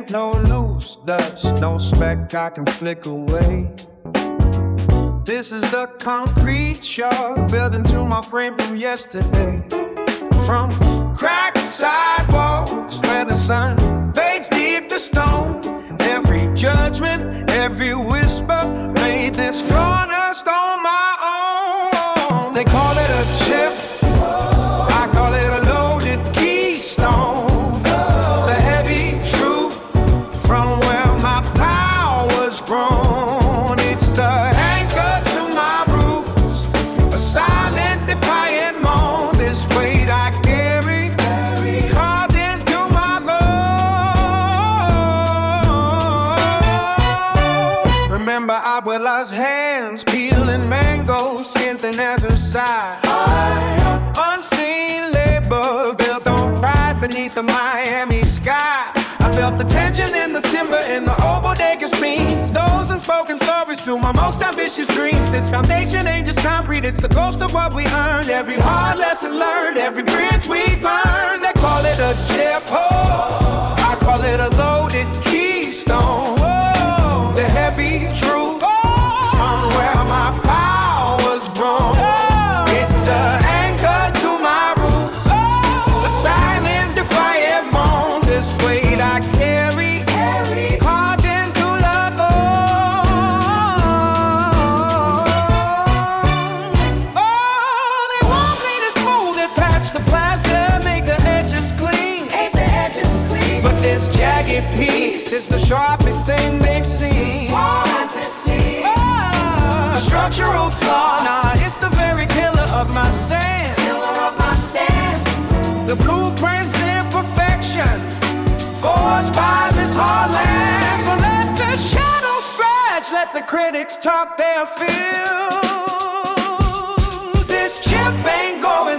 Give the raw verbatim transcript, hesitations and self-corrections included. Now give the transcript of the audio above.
ain't no loose dust, no speck I can flick away. This is the concrete shard built into my frame from yesterday. From cracked sidewalks where the sun bakes deep the stone. Every judgment, every whisper made this cornerstone my own. They call it a chip, I call it a loaded keystone. The heavy truth from where my power's grown. It's the anchor to my roots, a silent defiant moan. This weight I carry, carved into my bone. Remember Abuela's hands peeling mangoes, skin thin as a side. Unseen labor built on pride beneath the Miami sky. I felt the tension in the timber in the old bodega's beams. Those unspoken stories fuel my most ambitious dreams. This foundation ain't just concrete, it's the ghost of what we earned. Every hard lesson learned, every bridge we burned. They call it a chip, oh, I call it a loaded keystone. Oh, the heavy truth from where my power's grown. It's the anchor to my roots, a silent defiant moan. This weight I carry, carved into the bone. Oh, they won't clean it smooth, they patch the plaster, make the edges clean. But this jagged piece is the sharpest thing they've seen. Oh, a structural flaw, nah, it's the very killer of my sand. The blueprint's imperfection, forged by this hard land. So let the shadows stretch, let the critics talk their fill. This chip ain't going